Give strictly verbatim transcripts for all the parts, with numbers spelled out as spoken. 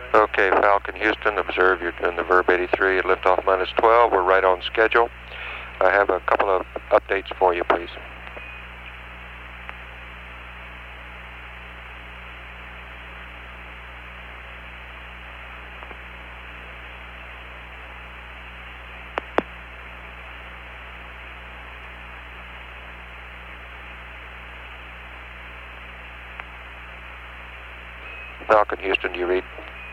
Okay, Falcon Houston, observe you're doing the Verb eighty-three at liftoff minus twelve. We're right on schedule. I have a couple of updates for you, please. Falcon Houston, do you read?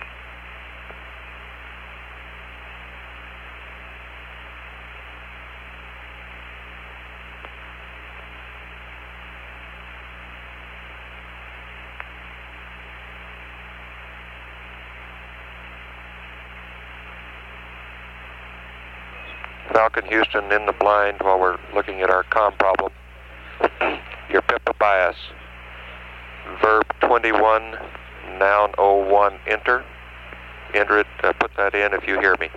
Falcon Houston, in the blind while we're looking at our comm problem. Your Pippa bias, Verb twenty-one, noun oh one, enter. Enter it, uh, put that in if you hear me.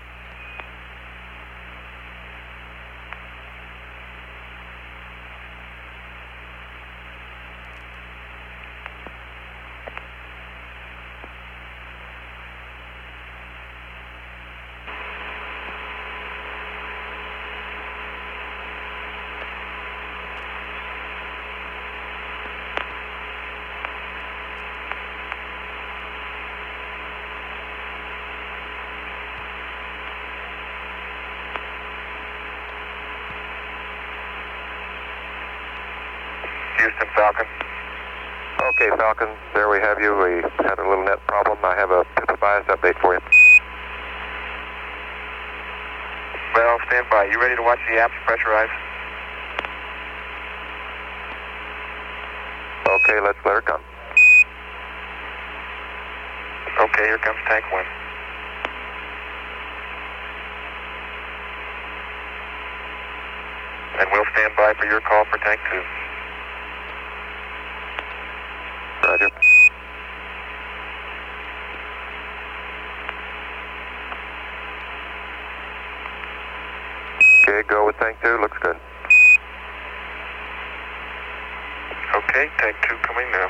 Houston, Falcon. Okay, Falcon, there we have you. We had a little net problem. I have a Pippa bias update for you. Well, stand by. You ready to watch the apps pressurize? Okay, let's let her come. Okay, here comes tank one. And we'll stand by for your call for tank two. Roger. Okay, go with tank two. Looks good. Okay, tank two coming now.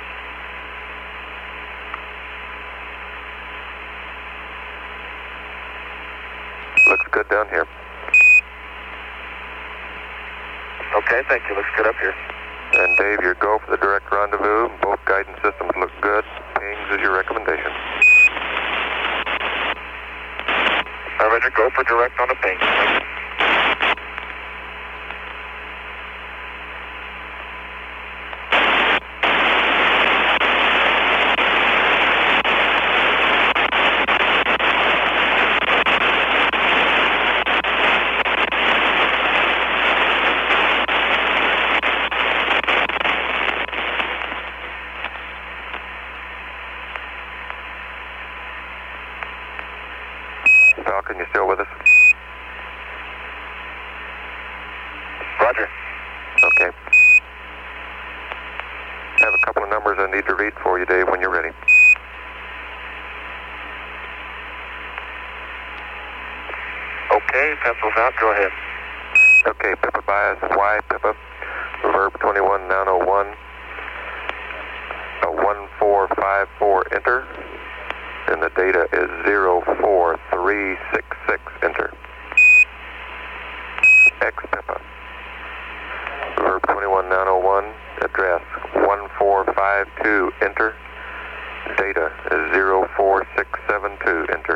Looks good down here. Okay, thank you. Looks good up here. And Dave, your go for the direct rendezvous. Both guidance systems look good. Pings is your recommendation. I Roger, go for direct on the ping. Falcon, you still with us? Roger. Okay. I have a couple of numbers I need to read for you, Dave, when you're ready. Okay, pencils out. Go ahead. Okay, Pippa bias, Y, Pippa, Verb twenty-one, noun oh one, a one four five four, enter, and the data is zero four three six six, enter. X, Pippa, Verb twenty-one, noun oh one, address one four five two, enter, data is zero four six seven two, enter.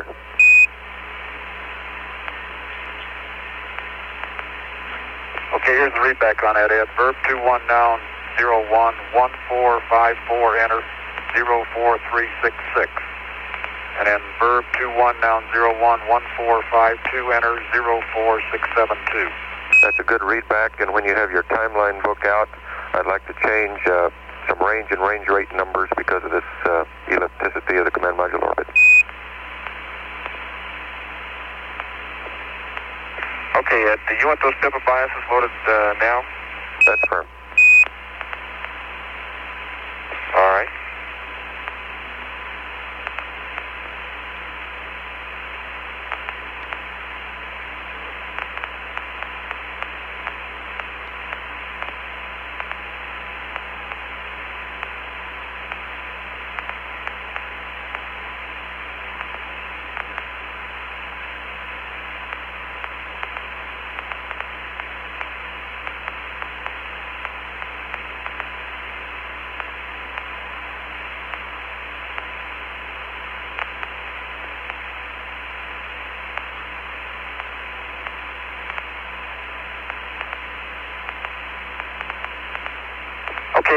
Okay, here's the readback on that, Ed. Verb two one noun zero one one four five four, enter zero four three six six. And then verb two one noun zero one one four five two, enter zero four six seven two. That's a good readback, and when you have your timeline book out, I'd like to change uh, some range and range rate numbers because of this uh, ellipticity of the command module orbit. Okay, Ed, do you want those Pippa biases loaded uh, now? That's firm. All right.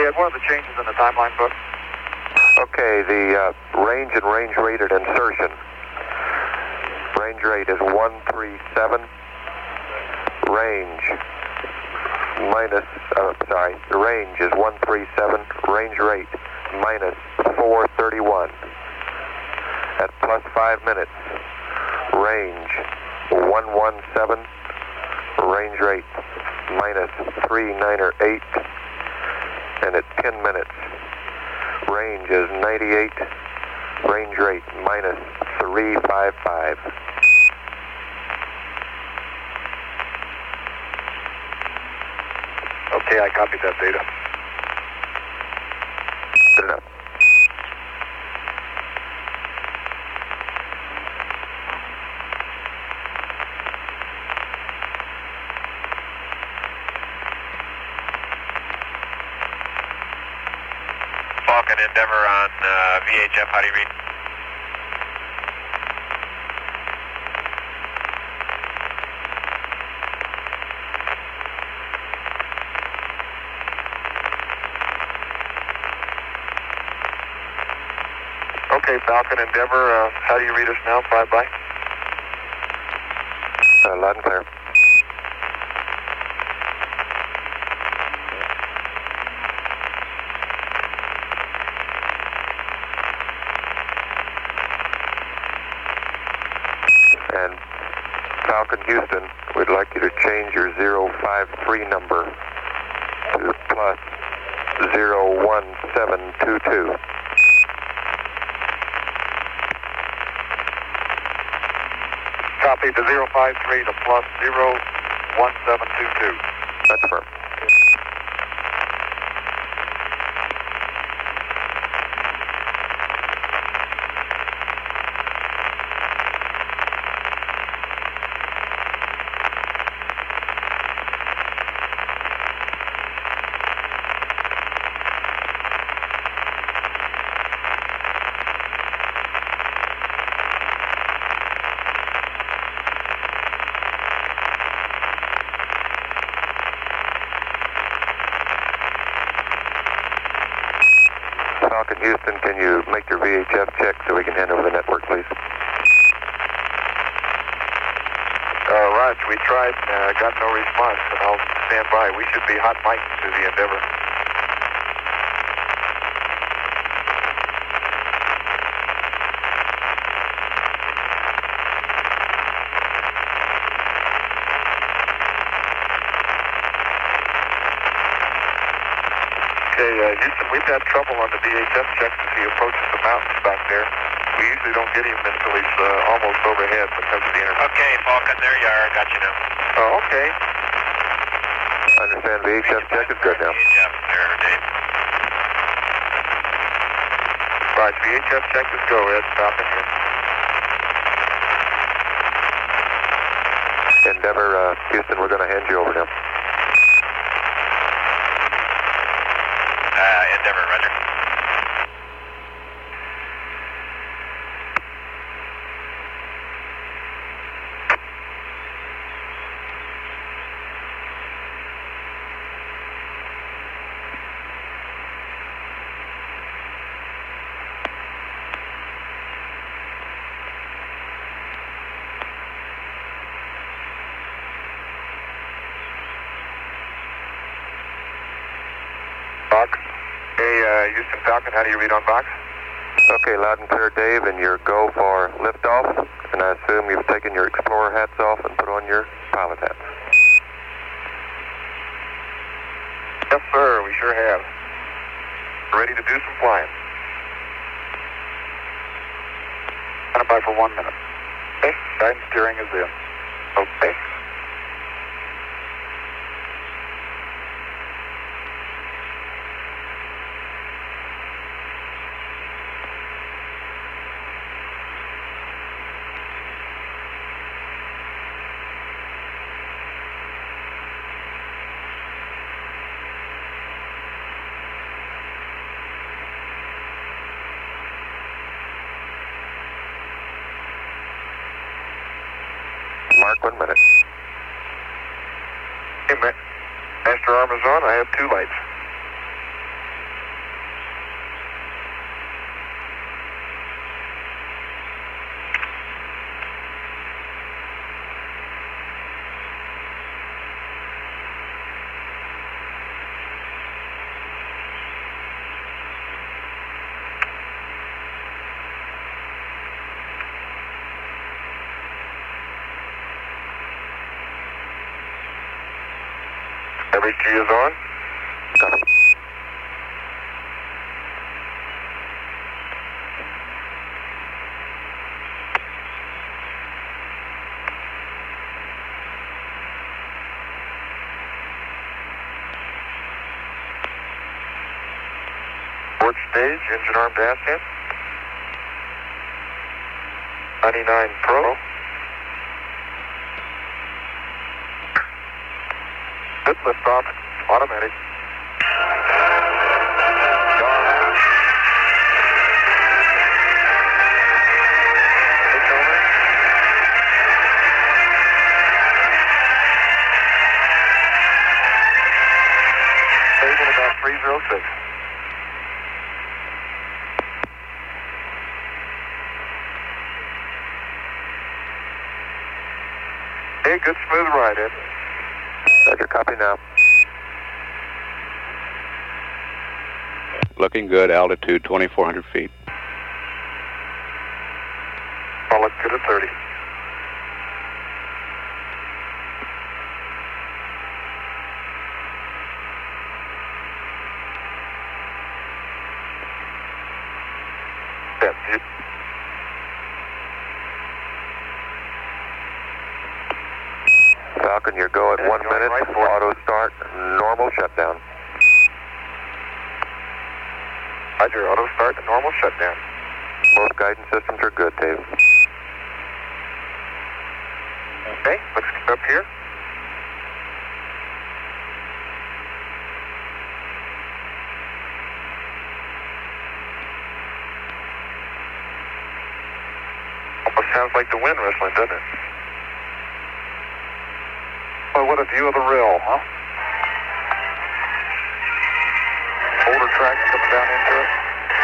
Hey, Ed, what are the changes in the timeline book? Okay, the uh, range and range rate at insertion. Range rate is one three seven. Range minus, uh, sorry, the range is one three seven. Range rate minus four thirty-one. At plus five minutes. Range one one seven. Range rate minus three nine eight. And at ten minutes, range is ninety-eight. Range rate minus three five five. Okay, I copied that data. Good enough. Falcon Endeavor on uh, V H F, how do you read? Okay, Falcon Endeavor, uh, how do you read us now? Five by? Uh, loud and clear. And Falcon Houston, we'd like you to change your zero five three number to plus zero one seven two two. Copy the zero five three to plus zero one seven two two. That's firm. Falcon Houston, can you make your V H F check so we can hand over the network, please? Uh, Raj, we tried, uh, got no response, and I'll stand by. We should be hot mic'd to the Endeavor. Okay, uh, Houston, we've had trouble on the V H F checks as he approaches the mountains back there. We usually don't get him until he's uh, almost overhead because of the internet. Okay, Falcon, there you are. Got you now. Oh, okay. I understand V H F check is good now. V H F there, Dave. Right, V H F check is go, Ed. Falcon here. Endeavor, uh, Houston, we're going to hand you over now. Uh, Endeavor, roger. Box. Hey, uh, Houston Falcon, how do you read on box? Okay, loud and clear, Dave, and your go for liftoff. And I assume you've taken your Explorer hats off and put on your pilot hats. Yes, sir, we sure have. Ready to do some flying. Stand by for one minute. Okay, guidance steering is in. Okay. Mark, one minute. Hey, Ma- Master Armazon, I have two lights. Every G is on. Copy. Port stage, engine arm dash in. ninety-nine Pro. Good lift off, automatic. Stable about three oh six. Hey, good smooth ride, Ed. Roger, copy now. Looking good, altitude twenty-four hundred feet. All looks good at thirty. That's it. Falcon, your go at Yeah, one going minute. right for it. Auto start, normal shutdown. Roger, auto start and normal shutdown. Both guidance systems are good, Dave. Okay, let's get up here. Almost sounds like the wind whistling, doesn't it? Well, what a view of the rail, huh? Boulder track coming down into it.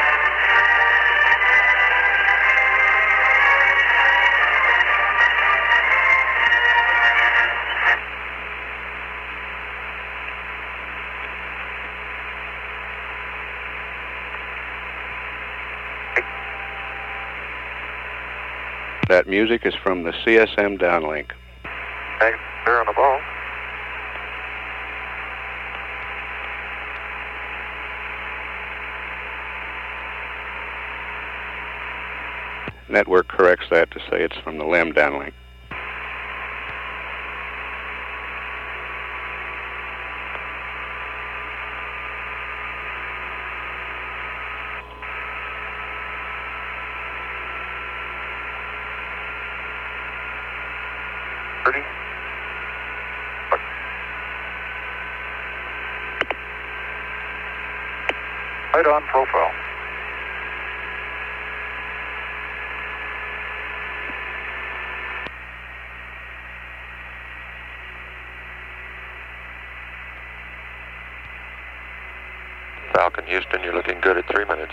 That music is from the C S M downlink. Thanks, they're on the ball. Network corrects that to say it's from the LEM downlink. thirty. Right on profile. Falcon, Houston, you're looking good at three minutes.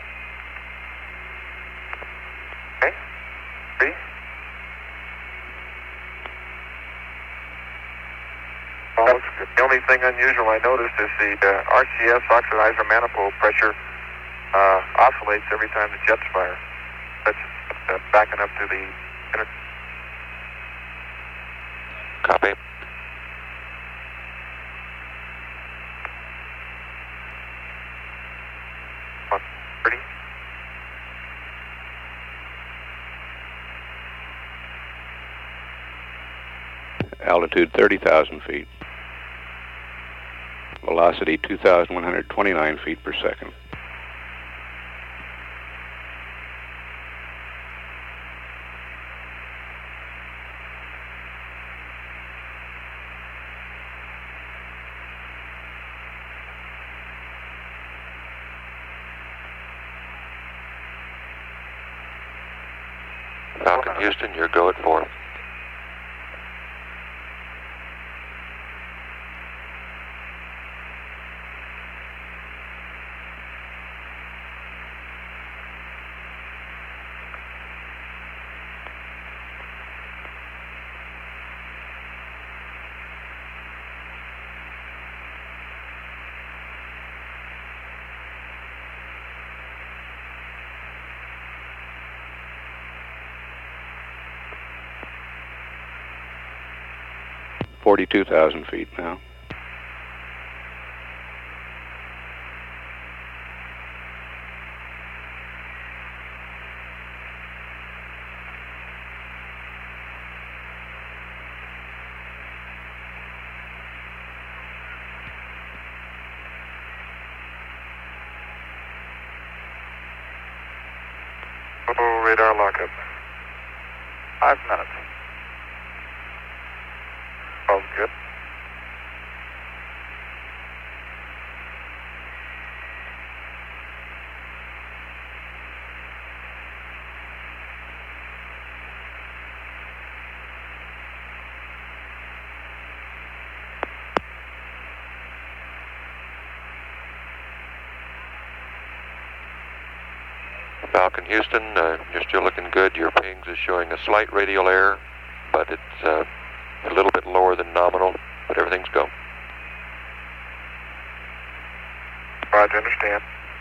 Okay. See? Well, looks good. The only thing unusual I noticed is the uh, R C S oxidizer manifold pressure uh, oscillates every time the jets fire. That's uh, backing up to the inter- Copy. Ready? Altitude thirty thousand feet. Velocity two thousand one hundred twenty-nine feet per second. Falcon, Houston, your go at four. forty-two thousand feet now. Bravo radar lockup. Five minutes. Oh, good. Falcon Houston, uh, you're still looking good. Your pings is showing a slight radial error, but it's uh, a little bit lower than nominal, but everything's go. Roger, understand.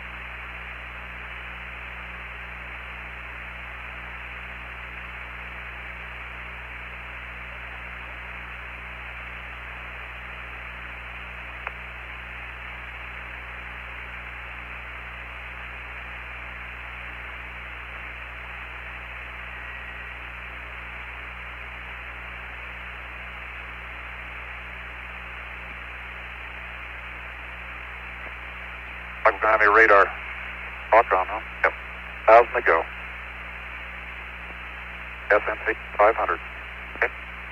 I'm going to radar. Lock on, huh? Yep. Thousand to go. S M C five hundred. Okay.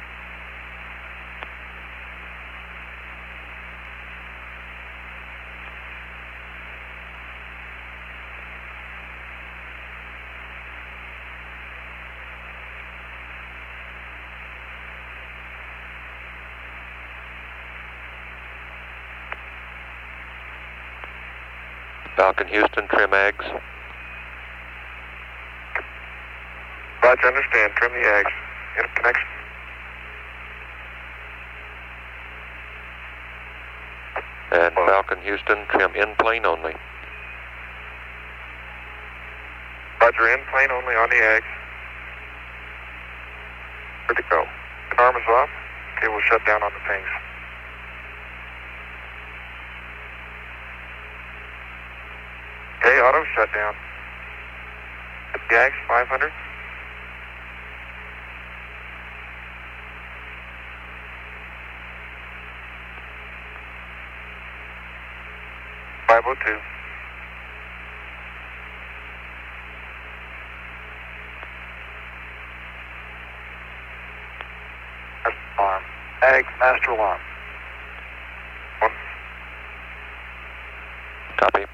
Falcon Houston, trim eggs. Roger, understand. Trim the eggs. Get a connection. And Falcon Houston, trim in plane only. Roger, in plane only on the eggs. Good to go. Arm is off. Okay, we'll shut down on the pings. Okay, auto shut down. Gags, five hundred. five oh two. Alarm. Ag, master alarm. One. Copy.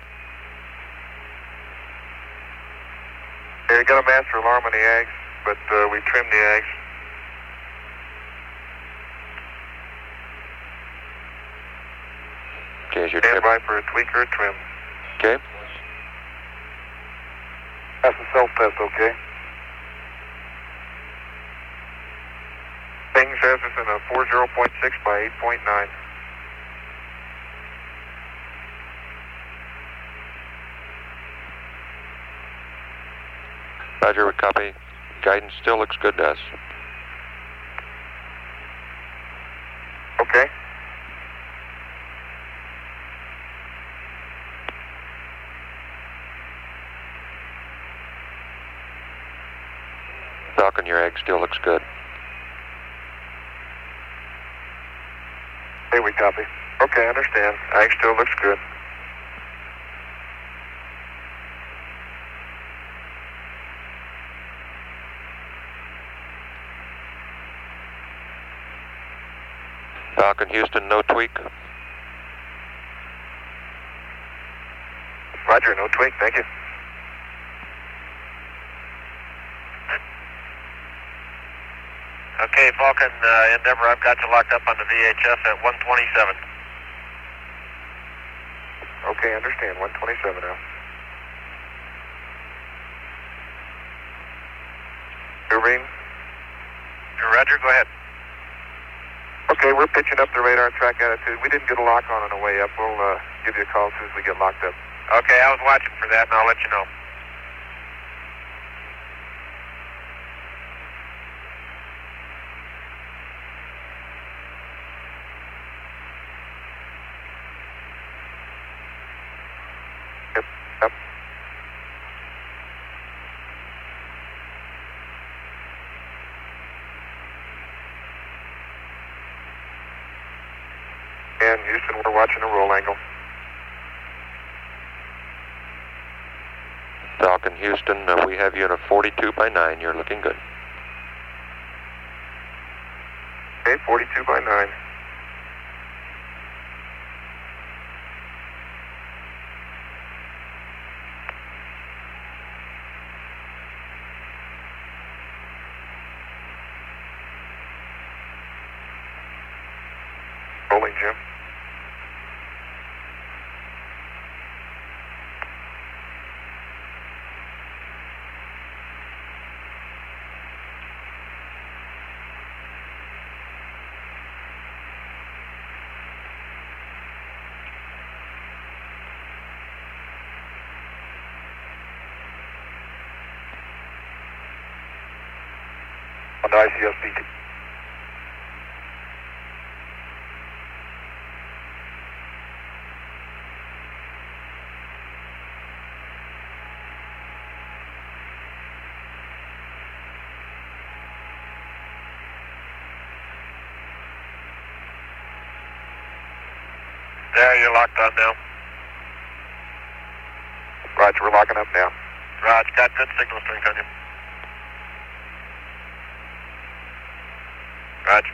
Yeah, we got a master alarm on the eggs, but uh, we trimmed the eggs. Okay, is your Stand trim? by for a tweak or a trim. Okay. That's a self-test, okay? Thing says it's in a forty point six by eight point nine. Roger, we copy. Guidance still looks good to us. Okay. Falcon, your egg still looks good. Hey, we copy. Okay, I understand. Ag still looks good. Falcon Houston, no tweak. Roger, no tweak, thank you. Okay, Falcon uh, Endeavor, I've got you locked up on the V H F at one twenty-seven. Okay, understand. one twenty-seven now. Irving? Roger, go ahead. Okay, we're pitching up the radar track attitude. We didn't get a lock on on the way up. We'll uh, give you a call as soon as we get locked up. Okay, I was watching for that, and I'll let you know. Yep, yep. And Houston, we're watching a roll angle. Falcon Houston, uh, we have you in a forty-two by nine. You're looking good. Okay, forty-two by nine. Rolling, Jim. On the I C S beacon. There, you're locked on now. Roger, we're locking up now. Roger, got good signal strength on you. Roger.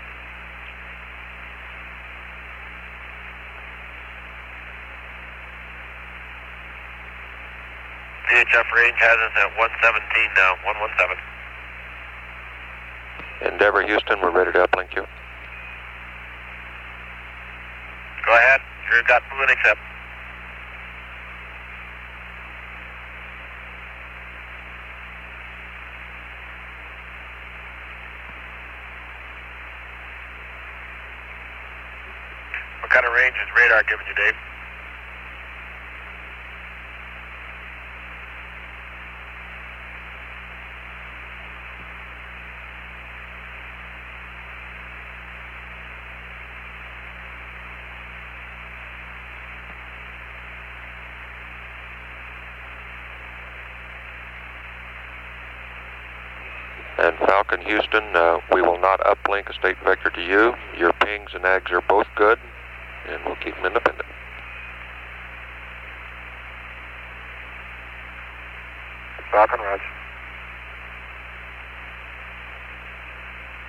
V H F range has us at one seventeen now, one seventeen. Endeavor Houston, we're ready to uplink you. Go ahead, you've got fluid accept. What kind of range is radar giving you, Dave? And Falcon Houston, uh, we will not uplink a state vector to you. Your pings and ags are both good, and we'll keep them independent. Falcon, Roger.